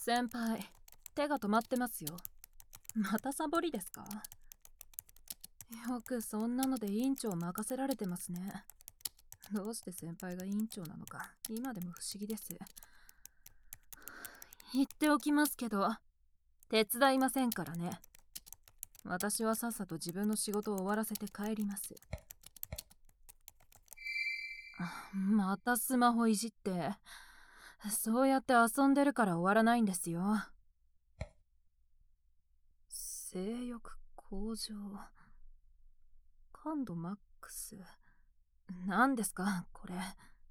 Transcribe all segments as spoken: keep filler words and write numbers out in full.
先輩、手が止まってますよ。またサボりですか？よくそんなので委員長を任せられてますね。どうして先輩が委員長なのか今でも不思議です。言っておきますけど、手伝いませんからね。私はさっさと自分の仕事を終わらせて帰ります。またスマホいじって。そうやって遊んでるから終わらないんですよ。性欲向上、感度マックス。何ですかこれ。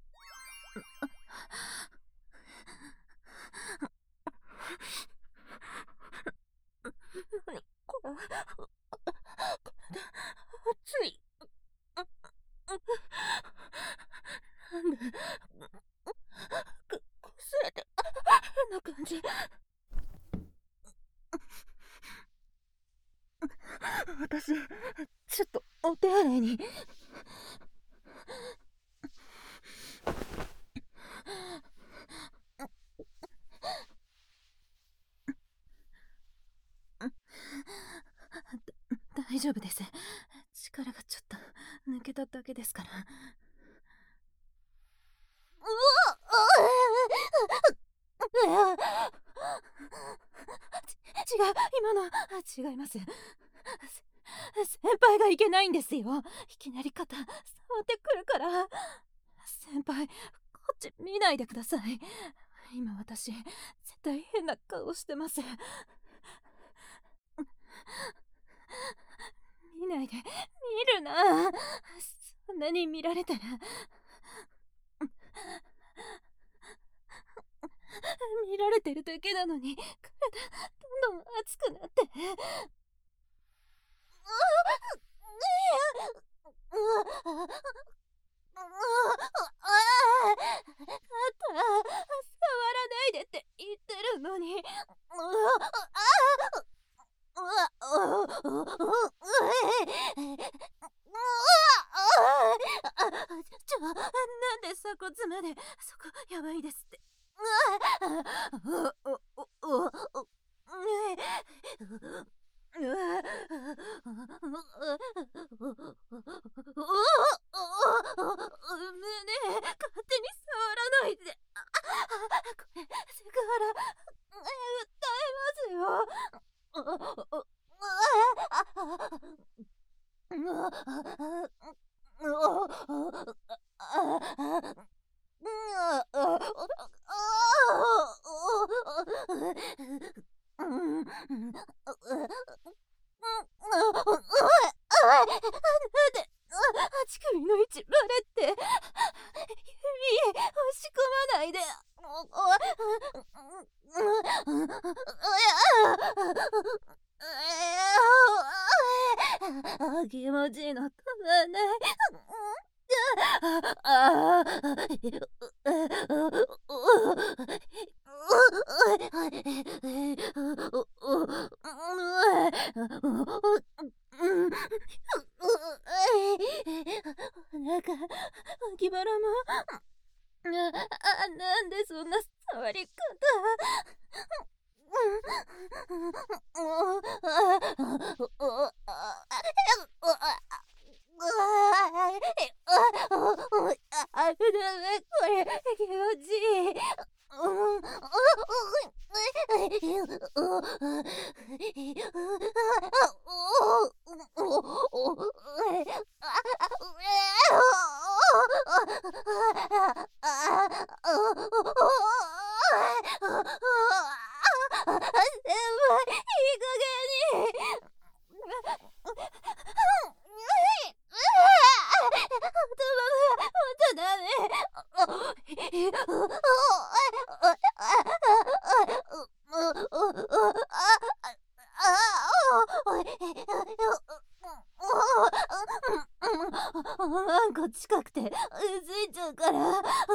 何これ。暑い。なんでこすれて変な感じ。私ちょっとお手洗いに。大丈夫です。力がちょっと抜けただけですから。うわっ違う、今の違います。先輩がいけないんですよ。いきなり肩触ってくるから。先輩、こっち見ないでください。今私絶対変な顔してます。見ないで、見るな。そんなに見られたら見られてるだけなのに体どんどん熱くなって。肩触らないでって言ってるのに。ちょ、なんで鎖骨までそこやばいですって。胸勝手に触らないで。これセクハラ訴えますよ。乳首の位置バレって。指押し込まないで。気持ちいいの止まんない。なんか脇腹も。あ、なんでそんな触り方。あれだね、これ気持ちいい。なんか近くてうずいちゃうから。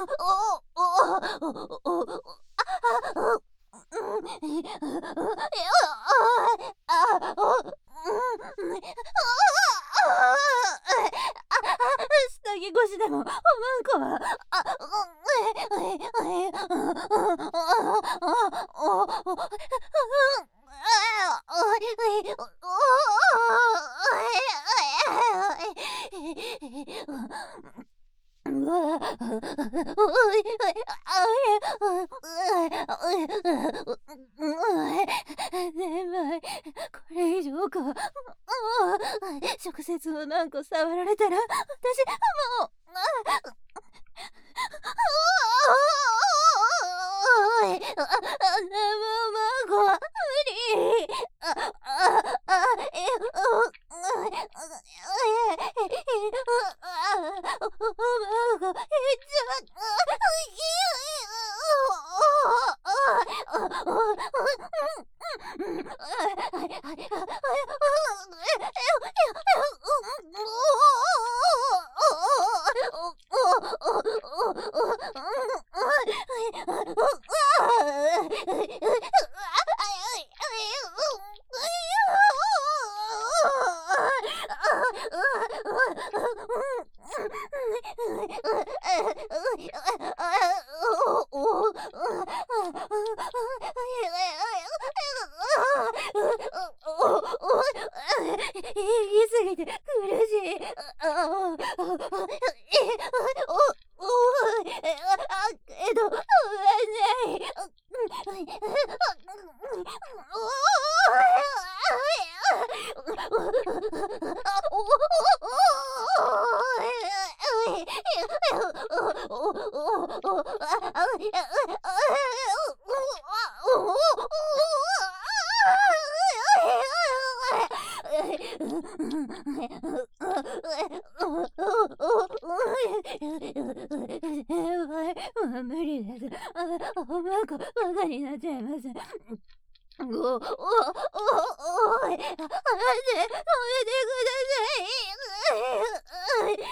下着越しでもおまんこは。 これ以上か。直接おまんこ触られたら私もうおい、あ、あ、生孫は無理。あ、あ、あ、え、お、え、お、お孫、え、ちょ、言い過ぎて苦しい。あ、あ、え、お、お、え、あ、けど、ない。無理です。あ、なんかバカになっちゃいます。お、お、お、おい、離して、止めてください。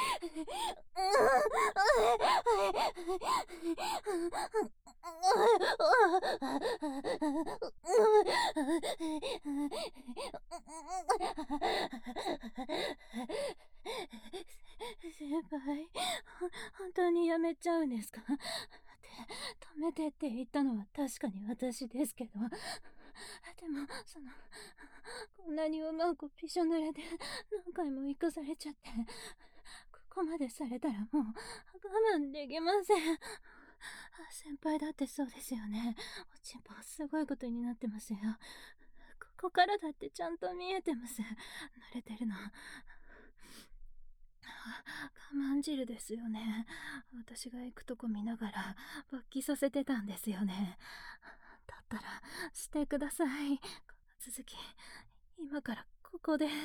先輩、本当にやめちゃうんですか？止めてって言ったのは確かに私ですけど、でもそのこんなにうまくびしょ濡れで何回も行かされちゃって、ここまでされたらもう我慢できません。先輩だってそうですよね。おちんぽすごいことになってますよ。ここからだってちゃんと見えてます。慣れてるの。我慢汁ですよね。私が行くとこ見ながら勃起させてたんですよね。だったらしてください。続き今からここで。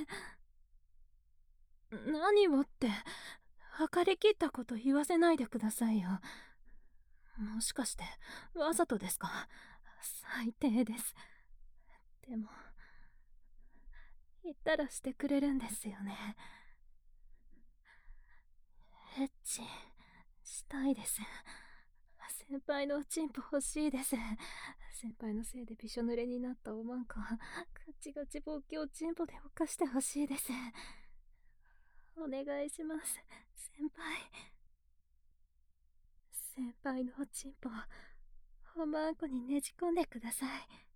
何をって別れきったこと言わせないでくださいよ。もしかしてわざとですか？最低です。でも言ったらしてくれるんですよね。エッチしたいです。先輩のおちんぽ欲しいです。先輩のせいでびしょ濡れになったおまんこ、ガチガチ勃起おちんぽで犯してほしいです。お願いします、先輩。先輩のおちんぽ、おまんこにねじ込んでください。